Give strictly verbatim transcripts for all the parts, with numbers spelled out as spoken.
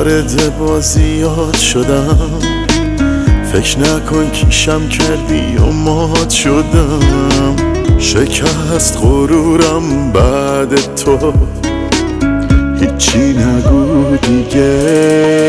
وارد بازیات شدم، فکر نکن کیشم کردی و مات شدم. شکست غرورم بعد تو، هیچی نگو دیگه.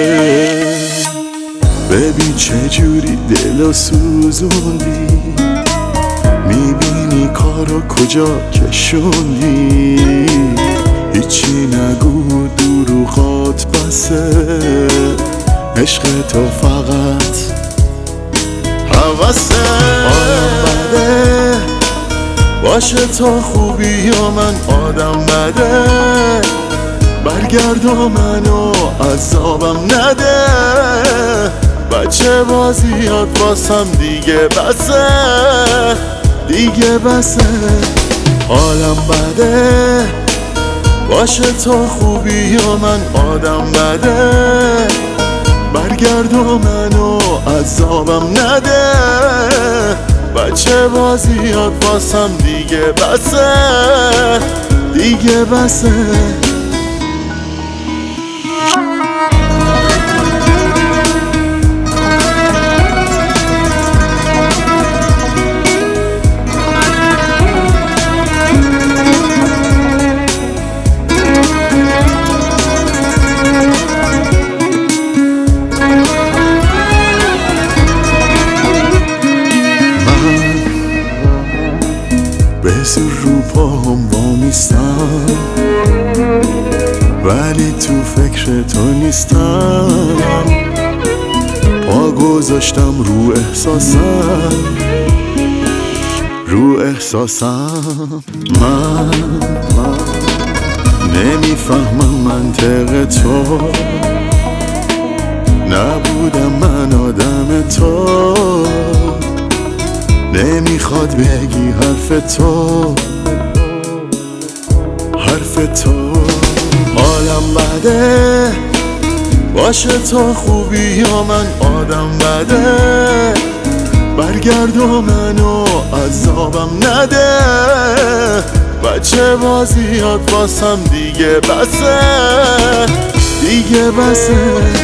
ببین چجوری دلو سوزوندی، میبینی کارو کجا کشوندی. هیچی نگو دروغات بسه، عشق تو فقط حواسه. آدم بده باشه تا خوبی یا من آدم بده، برگرد و منو عذابم نده. بچه بازیات واسم دیگه بسه، دیگه بسه. حالم بده باشه تا خوبی یا من آدم بده، برگرد و منو عذابم نده. بچه بازیات واسم دیگه بسه، دیگه بسه. به زور رو پاهم وامیستم، ولی تو فکر تو نیستم. پا گذاشتم رو احساسم، رو احساسم. من, من نمیفهمم منطق تو، نبودم من آدم تو. نمیخواد بگی حرف تو، حرف تو. حالم بده باشه تا خوبی یا من آدم بده، برگرد و منو عذابم نده. بچه بازیات واسم دیگه بسه، دیگه بسه.